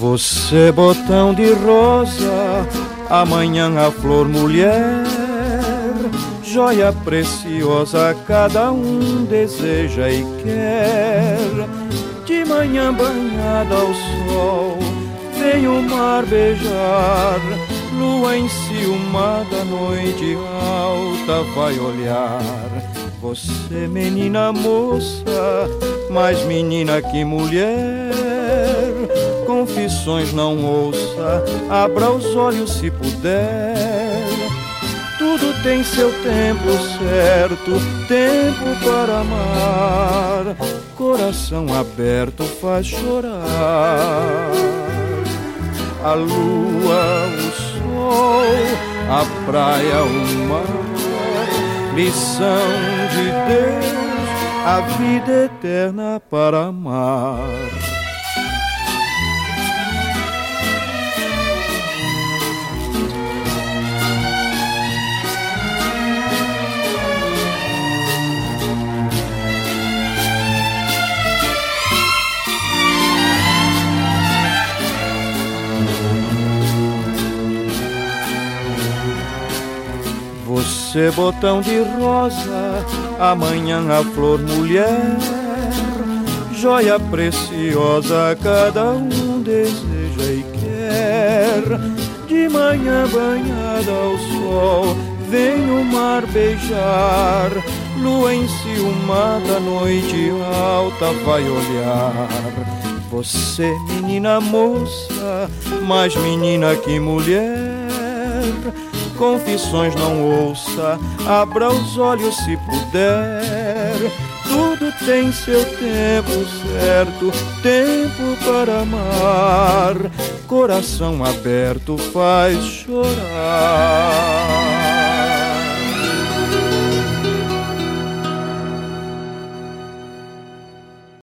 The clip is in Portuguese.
Você botão de rosa, amanhã a flor mulher, joia preciosa cada um deseja e quer. De manhã banhada ao sol, vem o mar beijar, lua enciumada, noite alta vai olhar. Você menina moça, mais menina que mulher, confissões não ouça, abra os olhos se puder. Tudo tem seu tempo certo, tempo para amar, coração aberto faz chorar. A lua, o sol, a praia, o mar, lição de Deus, a vida eterna para amar. Você botão de rosa, amanhã a flor mulher, joia preciosa cada um deseja e quer. De manhã banhada ao sol, vem o mar beijar, lua enciumada, noite alta vai olhar. Você menina moça, mais menina que mulher, confissões não ouça, abra os olhos se puder. Tudo tem seu tempo certo, tempo para amar, coração aberto faz chorar.